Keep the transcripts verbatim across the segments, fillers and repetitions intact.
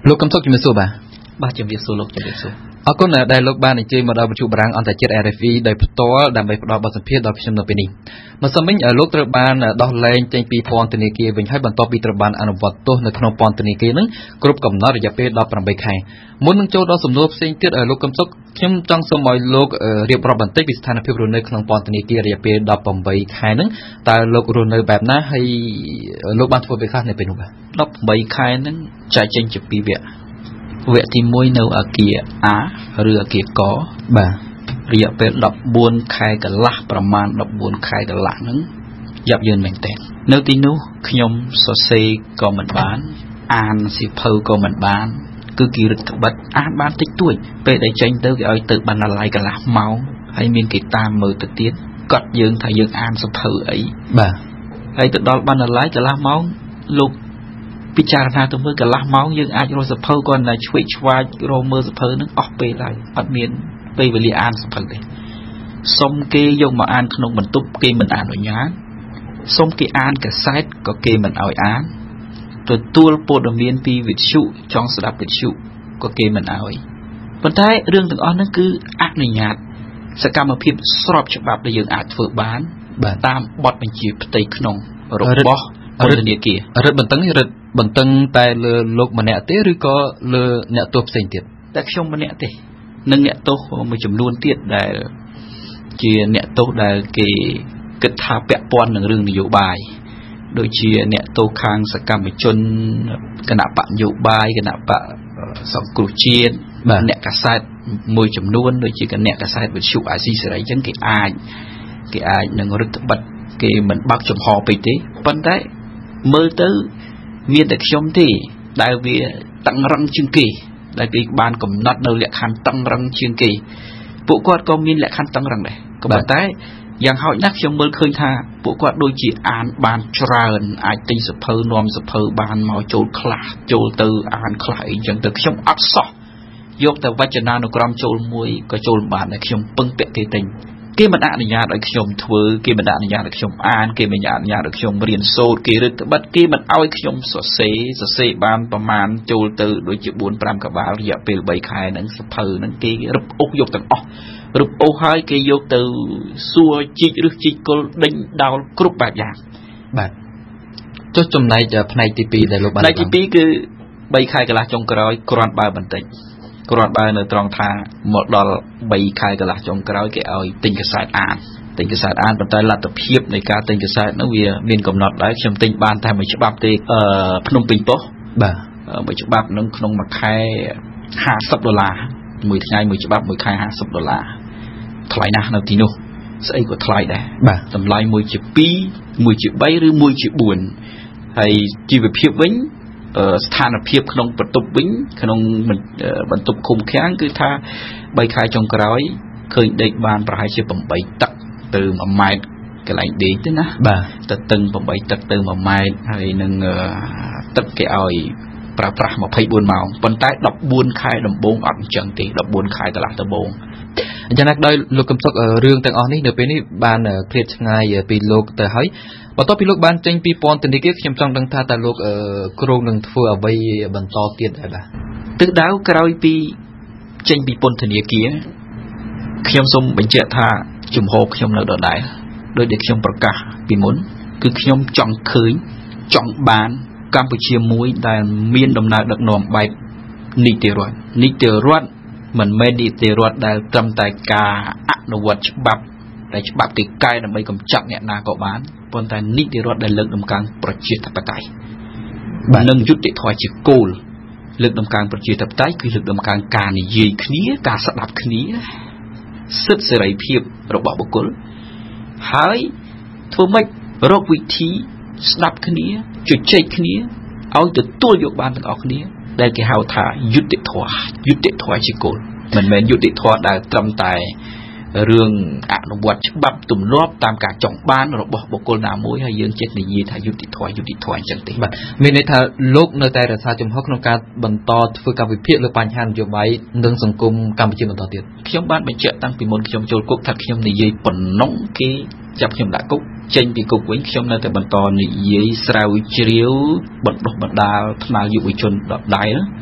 លោកកំសុកជំរាបសួរបាទបាទជំរាបសួរលោកជំរាបសួរអរគុណដែលលោកបានអញ្ជើញមកដល់វិទ្យុបារាំងអន្តរជាតិ R F E ដោយផ្ទាល់ដើម្បីផ្ដល់បទសម្ភាសន៍ដល់ខ្ញុំនៅពេលនេះមកសិនវិញលោកត្រូវបានដោះលែងចេញពីពន្ធនាគារវិញហើយបន្ទាប់ពីត្រូវបានអនុវត្តទោសនៅក្នុងពន្ធនាគារនឹងគ្រប់កំណត់រយៈពេលដប់ប្រាំបីខែមុននឹងចូលដល់សំណួរផ្សេងទៀតលោកកំសុកខ្ញុំចង់សូមឲ្យលោករៀបរាប់បន្តិចពីស្ថានភាពរស់នៅក្នុងពន្ធនាគាររយៈពេលដប់ប្រាំបីខែហ្នឹងតើលោករស់នៅបែបណាហើយលោកបានធ្វើអ្វីខ្លះនៅពេលនោះបាទដប់ប្រាំបីខែហ្នឹងចែកចេញជាពីរវគ្គវគ្គទីមួយនៅអគារ A ឬអគារកបាទរយៈពេលដប់បួនខែកន្លះប្រមាណដប់បួនខែកន្លះហ្នឹងយ៉ាប់យឺនមែនតើនៅទីនោះខ្ញុំសរសេរក៏មិនបានអានសៀវភៅក៏មិនបានគឺគេរឹតត្បិតអានបានតិចតួចពេលដែលចេញទៅគេឲ្យទៅបណ្ណាល័យកន្លះម៉ោងហើយមានគេតាមមើលទៅទៀតកត់យើងថាយើងអានសៀវភៅអីបាទហើយទៅដល់បណ្ណាល័យកន្លះម៉ោងលោកពិចារណាទៅមើលកន្លះម៉ោងយើងអាចរកសភៅគាត់តែឆ្វេងឆ្វាយរកមើលសភៅនឹងអស់ពេលហើយអត់មានពេលវេលាអានសភៅទេសុំគេយកមកអានក្នុងបន្ទប់គេមិនអនុញ្ញាតសុំគេអានកសែតក៏គេមិនឲ្យអានទទួលព័ត៌មានពីវិទ្យុចង់ស្ដាប់វិទ្យុក៏គេមិនឲ្យប៉ុន្តែរឿងទាំងអស់ហ្នឹងគឺអនុញ្ញាតសកម្មភាពស្របច្បាប់ដែលយើងអាចធ្វើបានតាមបទបញ្ជាផ្ទៃក្នុងរបស់ពន្ធនាគាររឹតបន្តឹងរឹតបន្តឹងតែលើលោកម្នាក់ទេឬក៏លើអ្នកទោសផ្សេងទៀតតែខ្ញុំម្នាក់ទេនិងអ្នកទោសមួយចំនួនទៀតដែលជាអ្នកទោសដែលគេគិតថាពាក់ព័ន្ធនឹងរឿងនយោបាយដូចជាអ្នកទោសខាងសកម្មជនគណៈបកនយោបាយគណៈបកសង្គ្រោះជាតិអ្នកកាសែតមួយចំនួនដូចជាអ្នកកាសែតវិទ្យុអាស៊ីសេរីអញ្ចឹងគេអាចគេអាចនឹងរឹតបន្តឹងគេមិនបើកចំហពេកទេប៉ុន្តែមើលទៅមានតែខ្ញុំទេដែលវាតឹងរឹងជាងគេដែលគេបានកំណត់នៅលក្ខខណ្ឌតឹងរឹងជាងគេពួកគាត់ក៏មានលក្ខខណ្ឌតឹងរឹងដែរក៏ប៉ុន្តែយ៉ាងហោចណាស់ខ្ញុំមើលឃើញថាពួកគាត់ដូចជាអានបានច្រើនអាចទិញសភៅនាំសភៅបានមកចូលខ្លះចូលទៅអានខ្លះអីចឹងទៅខ្ញុំអត់សោះយកតែវចនានុក្រមចូលមួយក៏ចូលបានដែរខ្ញុំពឹងពាក់គេទិញគេមិនអនុញ្ញាតឲ្យខ្ញុំធ្វើគេមិនអនុញ្ញាតឲ្យខ្ញុំអានគេមិនអនុញ្ញាតឲ្យខ្ញុំរៀនសូត្រគេរឹតបន្តឹងគេមិនឲ្យខ្ញុំសរសេរសរសេរបានប្រមាណចូលទៅដូចជាបួនប្រាំក្បាលរយៈពេលបីខែហ្នឹងសភៅហ្នឹងគេរឹបអូសយកទាំងអស់រឹបអូសហើយគេយកទៅសួរជីករឹសជីកគល់ដេញដោលគ្រប់បែបយ៉ាងបាទចុះចំណែកផ្នែកទីពីរដែលលោកបានផ្នែកទីពីរគឺបីខែកន្លះចុងក្រោយគ្រាន់បើបន្តិចគ្រាន់បើនៅត្រង់ថាមកដល់បីខែកន្លះចុងក្រោយគេឲ្យទិញកាសែតអានទិញកាសែតអានប៉ុន្តែលទ្ធភាពនៃការទិញកាសែតនោះវាមានកំណត់ដែរខ្ញុំទិញបានតែមួយច្បាប់ទេអឺភ្នំពេញប៉ុស្តិ៍បាទមួយច្បាប់នឹងក្នុងមួយខែហាសិបដុល្លារមួយថ្ងៃមួយច្បាប់មួយខែហាសិបដុល្លារថ្លៃណាស់នៅទីនោះស្អីក៏ថ្លៃដែរបាទតម្លៃមួយជាពីរមួយជាបីឬមួយជាបួនហើយជីវភាពវិញស្ថានភាពក្នុងបន្ទប់វិញក្នុងបន្ទប់ឃុំឃាំងគឺថាបីខែចុងក្រោយឃើញដេកបានប្រហែលជាប្រាំបីទឹកទៅមួយម៉ែត្រកន្លែងដេកទេណាបាទទៅតឹងប្រាំបីទឹកទៅមួយម៉ែត្រហើយនឹងទឹកគេឲ្យប្រើប្រាស់ម្ភៃបួនម៉ោងប៉ុន្តែដប់បួនខែដំបូងអត់អញ្ចឹងទេដប់បួនខែកន្លះដំបូងអញ្ចឹងណាស់ដោយលោកកំសុករឿងទាំងអស់នេះនៅពេលនេះបានឃ្លាតឆ្ងាយពីលោកទៅហើយបន្ទាប់ពីលោកបានចេញពីពន្ធនាគារខ្ញុំចង់ដឹងថាតើលោកគ្រោងនឹងធ្វើអ្វីបន្តទៀតដែរបាទទិសដៅក្រោយពីចេញពីពន្ធនាគារខ្ញុំសូមបញ្ជាក់ថាជំហរខ្ញុំនៅដដែលដោយដែលខ្ញុំប្រកាសពីមុនគឺខ្ញុំចង់ឃើញចង់បានកម្ពុជាមួយដែលមានដំណើរដឹកនាំបែបនីតិរដ្ឋនីតិរដ្ឋមិនមែននីតិរដ្ឋដែលត្រឹមតែការអនុវត្តច្បាប់តែច្បាប់គេកែដើម្បីកម្ចាត់អ្នកណាក៏បានប៉ុន្តែនីតិរដ្ឋដែលលើកដំកើងប្រជាធិបតេយ្យនិងយុត្តិធម៌ជាគោលលើកដំកើងប្រជាធិបតេយ្យគឺលើកដំកើងការនិយាយគ្នាការស្ដាប់គ្នាសិទ្ធិសេរីភាពរបស់បុគ្គលហើយធ្វើម៉េចរកវិធីស្ដាប់គ្នាជជែកគ្នាឲ្យទទួលយកបានទាំងអស់គ្នាដែលគេហៅថាយុត្តិធម៌យុត្តិធម៌ជាគោលមិនមែនយុត្តិធម៌ដែលត្រឹមតែរឿងអនុវត្តច្បាប់ទម្លាប់តាមការចង់បានរបស់បុគ្គលណាមួយហើយយើងចេះនិយាយថាយុត្តិធម៌យុត្តិធម៌អញ្ចឹងទេបាទមានន័យថាលោកនៅតែរក្សាជំហរក្នុងការបន្តធ្វើការវិភាគលើបញ្ហានយោបាយនិងសង្គមកម្ពុជាបន្តទៀតខ្ញុំបានបញ្ជាក់តាំងពីមុនខ្ញុំចូលគុកថាខ្ញុំនិយាយប៉ុណ្ណឹងគេចាប់ខ្ញុំដាក់គុកចេញពីគុកវិញខ្ញុំនៅតែបន្តនិយាយស្រាវជ្រាវបណ្ដុះបណ្ដាលថ្នាលយុវជនដដែល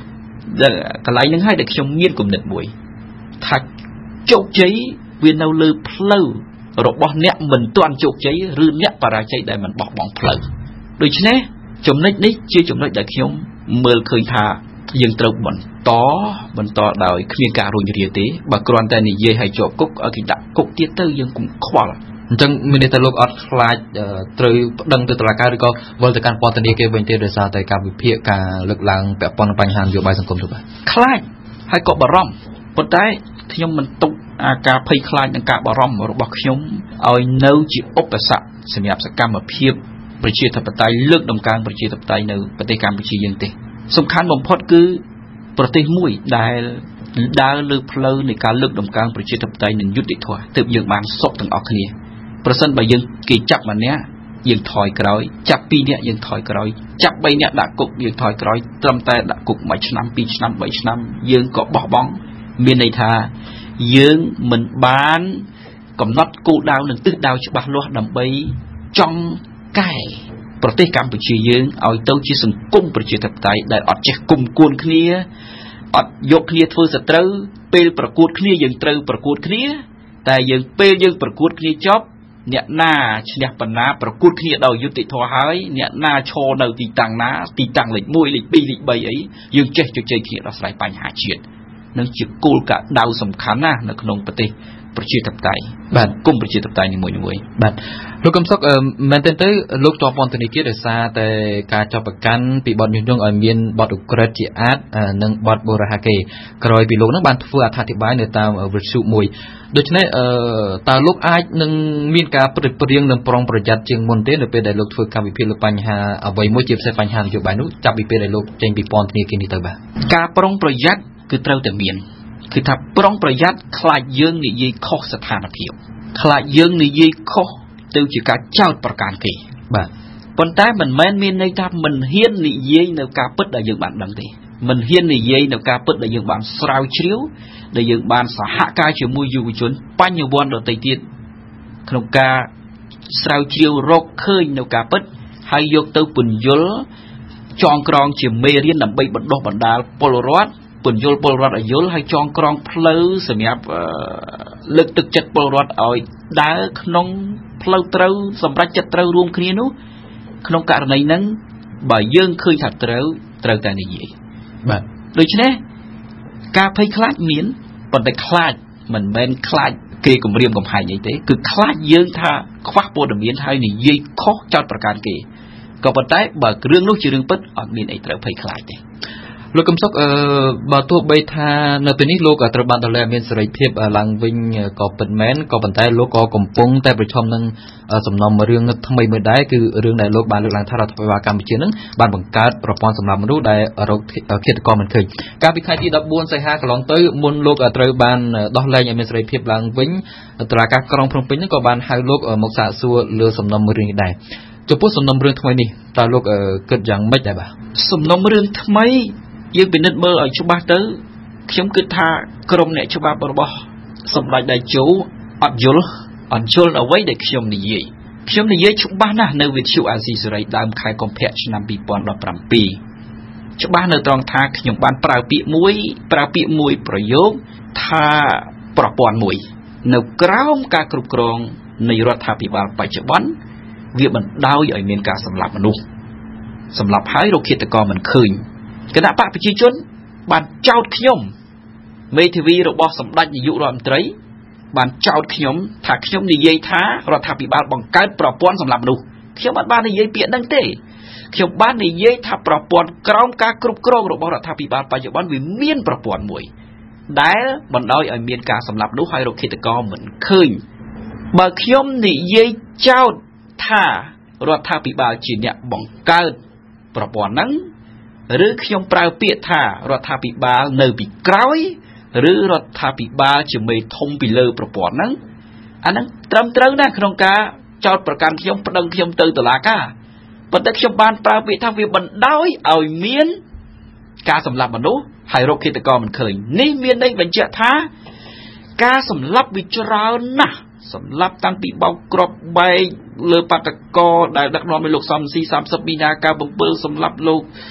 cái lấy những hai để trong miên cùng nịch mũi thật chốt cháy viên đâu lư pleu rồi bỏ nẹt mình toàn chốt cháy rư nẹt và ra cháy để mình bỏ bóng pleu đôi chứ nè chấm nít nít chưa chấm nít để trong mơ khơi thà dừng trâu bẩn to bẩn to đời khi cả rồi như thế bà còn tay này dây hay chỗ cúc ở cái đặt cúc tiết tư dừng cũng khó chẳng mình để lúc ở lại từ đằng từ tòa cao đi co với từ căn quan này kia bên kia để sao tại cả bị phía cả lực lượng bẹp pon bành hànอยู่ใบสังคมถูกป่ะคล้ายให้เกาะบารอมปนได้ขยมมันตุกอาการภัยคลายในการบารอมរបស់ខ្ញុំឲ្យនៅជាឧបសគ្គសម្រាប់សកម្មភាពប្រជាធិបតេយ្យលើកដំកើងប្រជាធិបតេយ្យនៅប្រទេសកម្ពុជាយើងទេសំខាន់បំផុតគឺប្រទេសមួយដែលដើរលើផ្លូវនៃការលើកដំកើងប្រជាធិបតេយ្យនិងយុត្តិធម៌ទើបយើងបានសុខទាំងអស់គ្នាប្រសិនបើយើងគេចាប់ម្នាក់យើងថយក្រោយចាប់ពីរនាក់យើងថយក្រោយចាប់បីនាក់ដាក់គុកយើងថយក្រោយត្រឹមតែដាក់គុកមួយឆ្នាំពីរឆ្នាំបីឆ្នាំយើងក៏បោះបង់មានន័យថាយើងមិនបានកំណត់គោលដៅនិងទិសដៅច្បាស់លាស់ដើម្បីចង់កែប្រទេសកម្ពុជាយើងឲ្យទៅជាសង្គមប្រជាធិបតេយ្យដែលអត់ចេះគុំគួនគ្នាអត់យកគ្នាធ្វើសត្រូវពេលប្រកួតគ្នាយើងត្រូវប្រកួតគ្នាតែយើងពេលយើងប្រកួតគ្នាចប់អ្នកណាឈ្នះបណ្ណាប្រកួតគ្នាដោយយុត្តិធម៌ហើយអ្នកណាឈរនៅទីតាំងណាទីតាំងលេខមួយលេខពីរលេខបីអីយើងចេះជជែកគ្នាដោះស្រាយបញ្ហាជាតិនឹងជាគោលការណ៍ដៅសំខាន់ណាស់នៅក្នុងប្រទេសប្រជាធិបតេយ្យបាទគុំប្រជាធិបតេយ្យនីមួយៗបាទលោកកំសុកមែនទេទៅលោកជាប់ពន្ធនាគារដោយសារតែការចាប់ប្រកាន់ពីបទញុះញង់ឲ្យមានបទឧក្រិដ្ឋជាអាតនិងបទបូរហាកេក្រោយពីលោកនឹងបានធ្វើអត្ថាធិប្បាយនៅតាមវិទ្យុមួយដូច្នេះតើលោកអាចនឹងមានការប្រឹកប្រៀងនិងប្រុងប្រយ័ត្នជាងមុនទេនៅពេលដែលលោកធ្វើកម្មវិធីលើបញ្ហាអ្វីមួយជាពិសេសបញ្ហានយោបាយនោះចាប់ពីពេលដែលលោកចេញពីពន្ធនាគារនេះទៅបាទការប្រុងប្រយ័ត្នគឺត្រូវតែមានគឺថាប្រុងប្រយ័ត្នខ្លាចយើងនិយាយខុសស្ថានភាពខ្លាចយើងនិយាយខុសទៅជាការចោទប្រកាន់គេបាទប៉ុន្តែមិនមែនមានន័យថាមិនហ៊ាននិយាយនៅការពិតដែលយើងបានដឹងទេមិនហ៊ាននិយាយនៅការពិតដែលយើងបានស្រាវជ្រាវដែលយើងបានសហការជាមួយយុវជនបញ្ញវន្តដទៃទៀតក្នុងការស្រាវជ្រាវរកឃើញនៅការពិតហើយយកទៅពន្យល់ចងក្រងជាមេរៀនដើម្បីបណ្ដុះបណ្ដាលពលរដ្ឋពន្យល់ពលរដ្ឋឲ្យយល់ហើយចងក្រងផ្លូវសម្រាប់លើកទឹកចិត្តពលរដ្ឋឲ្យដើរក្នុងផ្លូវត្រូវសម្រាប់ចិត្តត្រូវរួមគ្នានោះក្នុងករណីហ្នឹងបើយើងឃើញថាត្រូវត្រូវតែនិយាយបាទដូច្នេះការភ័យខ្លាចមានប៉ុន្តែខ្លាចមិនមែនខ្លាចគេគំរាមកំហែងអីទេគឺខ្លាចយើងថាខ្វះព័ត៌មានហើយនិយាយខុសចោទប្រកាន់គេក៏ប៉ុន្តែបើរឿងនោះជារឿងពិតអត់មានអីត្រូវភ័យខ្លាចទេលោកកំសុកអឺបើទោះបីថានៅពេលនេះលោកត្រូវបានដលែមានសេរីភាពឡើងវិញក៏ពិតមែនក៏ប៉ុន្តែលោកក៏កំពុងតែប្រឈមនឹងសំណុំរឿងថ្មីមួយដែរគឺរឿងដែលលោកបានលើកឡើងថារដ្ឋាភិបាលកម្ពុជានឹងបានបង្កើតប្រព័ន្ធសម្រាប់មនុស្សដែលរកឃាតករមិនឃើញកាលពីខែទីដប់បួនសីហាកន្លងទៅមុនលោកត្រូវបានដោះលែងឲ្យមានសេរីភាពឡើងវិញតុលាការក្រុងភ្នំពេញនឹងក៏បានហៅលោកមកសាកសួរលើសំណុំរឿងនេះដែរចំពោះសំណុំរឿងថ្មីនេះតើលោកគិតយ៉ាងម៉េចដែរបាទសំណុំរឿងថ្មីយើងពិនិត្យមើលឲ្យច្បាស់ទៅខ្ញុំគិតថាក្រុមអ្នកច្បាប់របស់សម្ដេចតេជោអត់យល់អត់យល់អ្វីដែលខ្ញុំនិយាយខ្ញុំនិយាយច្បាស់ណាស់នៅវិទ្យុអាស៊ីសេរីដើមខែកុម្ភៈឆ្នាំពីរពាន់ដប់ប្រាំពីរច្បាស់នៅត្រង់ថាខ្ញុំបានប្រើពាក្យមួយប្រើពាក្យមួយប្រយោគថាប្រព័ន្ធមួយនៅក្រោមការគ្រប់គ្រងនៃរដ្ឋាភិបាលបច្ចុប្បន្នវាបណ្ដោយឲ្យមានការសម្លាប់មនុស្សសម្លាប់ហើយរកឃាតករមិនឃើញគណៈបកប្រជាជនបានចោទខ្ញុំមេធាវីរបស់សម្ដេចនាយករដ្ឋមន្ត្រីបានចោទខ្ញុំថាខ្ញុំនិយាយថារដ្ឋាភិបាលបង្កើតប្រព័ន្ធសម្រាប់មនុស្សខ្ញុំអត់បាននិយាយពាក្យហ្នឹងទេខ្ញុំបាននិយាយថាប្រព័ន្ធក្រោមការគ្រប់គ្រងរបស់រដ្ឋាភិបាលបច្ចុប្បន្នវាមានប្រព័ន្ធមួយដែលបណ្ដោយឲ្យមានការសម្លាប់មនុស្សហើយរកឃាតករមិនឃើញបើខ្ញុំនិយាយចោទថារដ្ឋាភិបាលជាអ្នកបង្កើតប្រព័ន្ធហ្នឹងឬខ្ញុំប្រើពាក្យថារដ្ឋាភិបាលនៅពីក្រោយឬរដ្ឋាភិបាលជាមេធំពីលើប្រព័ន្ធហ្នឹងអាហ្នឹងត្រឹមត្រូវណាស់ក្នុងការចោទប្រកាន់ខ្ញុំប្តឹងខ្ញុំទៅតុលាការប៉ុន្តែខ្ញុំបានប្រើពាក្យថាវាបណ្ដោយឲ្យមានការសម្លាប់មនុស្សហើយរកឃាតករមិនឃើញនេះមានន័យបញ្ជាក់ថាការសម្លាប់វាច្រើនណាស់សម្លាប់តាំងពីបោកគ្រាប់បែកលើបាតកោដែលដឹកនាំដោយលោកសំស៊ីសាមសិបមីនាការបំពើសម្លាប់លោក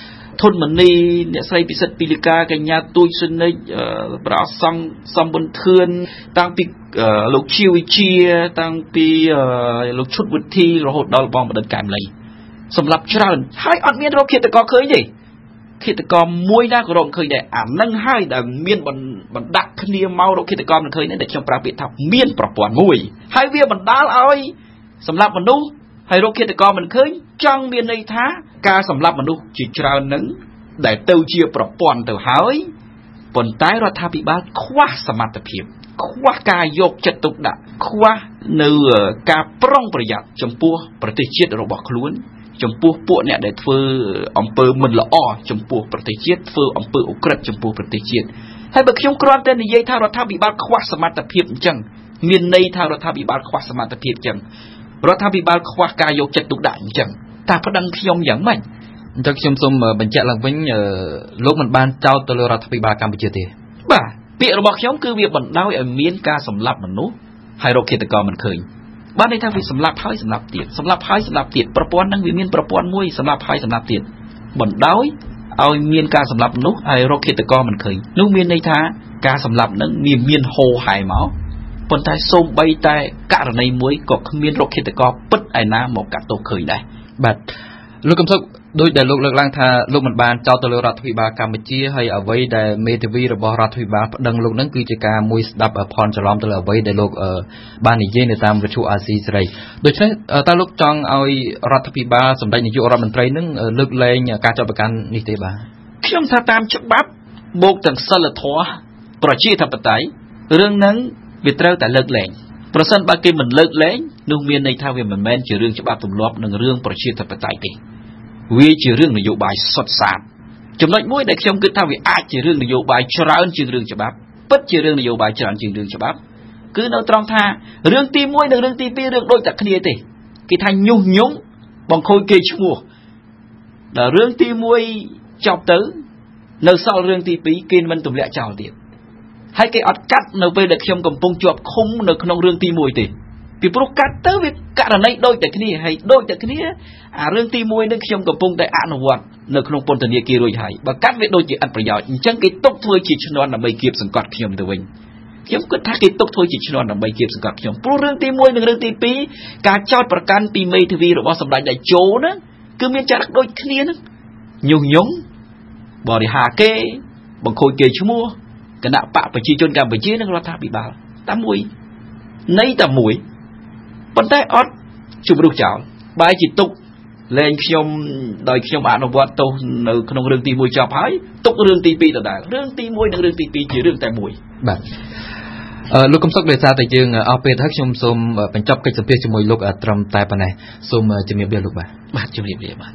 ធនមនីអ្នកស្រីពិសិដ្ឋពីលីកាកញ្ញាទួយសុនិចប្រអសង្ឃសំបុនធឿនតាំងពីលោកជាវិជាតាំងពីលោកឈុតវិធីរហូតដល់បងបណ្ឌិតកែមលីសម្រាប់ច្រើនហើយអត់មានរកឃាតករឃើញទេឃាតករមួយណាក៏រកឃើញដែរអានឹងហើយដែលមានបណ្ដាក់គ្នាមករកឃាតករមិនឃើញទេដែលខ្ញុំប្រាប់ពាក្យថាមានប្រព័ន្ធមួយហើយវាបណ្ដាលឲ្យសម្រាប់មនុស្សហើយរកឃាតករមិនឃើញចង់មានន័យថាការសម្លាប់មនុស្សជាច្រើននឹងដែលទៅជាប្រព័ន្ធទៅហើយប៉ុន្តែរដ្ឋាភិបាលខ្វះសមត្ថភាពខ្វះការយកចិត្តទុកដាក់ខ្វះនៅការប្រុងប្រយ័ត្នចំពោះប្រទេសជាតិរបស់ខ្លួនចំពោះពួកអ្នកដែលធ្វើអំពើមិនល្អចំពោះប្រទេសជាតិធ្វើអំពើឧក្រិដ្ឋចំពោះប្រទេសជាតិហើយបើខ្ញុំគ្រាន់តែនិយាយថារដ្ឋាភិបាលខ្វះសមត្ថភាពអញ្ចឹងមានន័យថារដ្ឋាភិបាលខ្វះសមត្ថភាពអញ្ចឹងរដ្ឋាភិបាលខ្វះការយកចិត្តទុកដាក់អញ្ចឹងតែប្តឹងខ្ញុំយ៉ាងម៉េចអញ្ចឹងខ្ញុំសូមបញ្ជាក់ឡើងវិញលោកមិនបានចោទទៅលើរដ្ឋាភិបាលកម្ពុជាទេបាទពាក្យរបស់ខ្ញុំគឺវាបណ្ដោយឲ្យមានការសម្លាប់មនុស្សហើយរកឃាតករមិនឃើញបានន័យថាវាសម្លាប់ហើយសម្លាប់ទៀតសម្លាប់ហើយសម្លាប់ទៀតប្រព័ន្ធហ្នឹងវាមានប្រព័ន្ធមួយសម្លាប់ហើយសម្លាប់ទៀតបណ្ដោយឲ្យមានការសម្លាប់មនុស្សហើយរកឃាតករមិនឃើញនោះមានន័យថាការសម្លាប់ហ្នឹងមានមានហូរហែមកប៉ុន្តែសូម្បីតែករណីមួយក៏គ្មានរកឃាតករពិតឯណាមកកាត់ទោសឃើញដែរបាទលោកកំសុកដោយដែលលោកលើកឡើងថាលោកមិនបានចោទទៅលើរដ្ឋាភិបាលកម្ពុជាហើយអ្វីដែលមេធាវីរបស់រដ្ឋាភិបាលប្តឹងលោកនឹងគឺជាការមួយស្ដាប់ផនច្រឡំទៅលើអ្វីដែលលោកបាននិយាយនៅតាមវិទ្យុអាស៊ីសេរីដូច្នេះតើលោកចង់ឲ្យរដ្ឋាភិបាលសម្ដេចនាយករដ្ឋមន្ត្រីនឹងលើកលែងការចាប់ប្រកាន់នេះទេបាទខ្ញុំថាតាមច្បាប់បូកទាំងសិលធម៌ប្រជាធិបតេយ្យរឿងហ្នឹងវាត្រូវតែលើកលែងប្រសិនបើគេមិនលើកលែងនោះមានន័យថាវាមិនមែនជារឿងច្បាប់ទម្លាប់និងរឿងប្រជាធិបតេយ្យទេវាជារឿងនយោបាយសុទ្ធសាធចំណុចមួយដែលខ្ញុំគិតថាវាអាចជារឿងនយោបាយច្រើនជាងរឿងច្បាប់ពិតជារឿងនយោបាយច្រើនជាងរឿងច្បាប់គឺនៅត្រង់ថារឿងទីមួយនិងរឿងទីពីររឿងដូចតែគ្នាទេគេថាញុះញង់បង្ខូចគេឈ្មោះដល់រឿងទីមួយចប់ទៅនៅសល់រឿងទីពីរគេមិនទម្លាក់ចោលទៀតហើយគេអត់កាត់នៅពេលដែលខ្ញុំកំពុងជាប់ឃុំនៅក្នុងរឿងទីមួយទេពីព្រោះកាត់ទៅវាករណីដូចតែគ្នាហើយដូចតែគ្នាអារឿងទីមួយនឹងខ្ញុំកំពុងតែអនុវត្តនៅក្នុងពន្ធនាគាររួចហើយបើកាត់វាដូចជាឥតប្រយោជន៍អញ្ចឹងគេទុកធ្វើជាឈ្នន់ដើម្បីគៀបសង្កត់ខ្ញុំទៅវិញខ្ញុំគិតថាគេទុកធ្វើជាឈ្នន់ដើម្បីគៀបសង្កត់ខ្ញុំព្រោះរឿងទីមួយនិងរឿងទីពីរការចោទប្រកាន់ពីមេធាវីរបស់សម្ដេចតេជោណាគឺមានចរិតដូចគ្នាហ្នឹងញុះញង់បរិហាគេបង្ខូចគេឈ្មោះគណៈបកប្រជាជនកម្ពុជានិងរដ្ឋាភិបាលតែមួយនៃតែមួយប៉ុន្តែអត់ជំរុះចោលបែរជាទុកលែងខ្ញុំដោយខ្ញុំអនុវត្តទោសនៅក្នុងរឿងទីមួយចប់ហើយទុករឿងទីពីរដដែលរឿងទីមួយនិងរឿងទីពីរជារឿងតែមួយបាទអឺលោកកំសុកដោយសារតែយើងអស់ពេលហើយខ្ញុំសូមបញ្ចប់កិច្ចសម្ភាសន៍ជាមួយលោកត្រឹមតែប៉ុណ្ណេះសូមជំរាបលាលោកបាទបាទជំរាបលាបាទ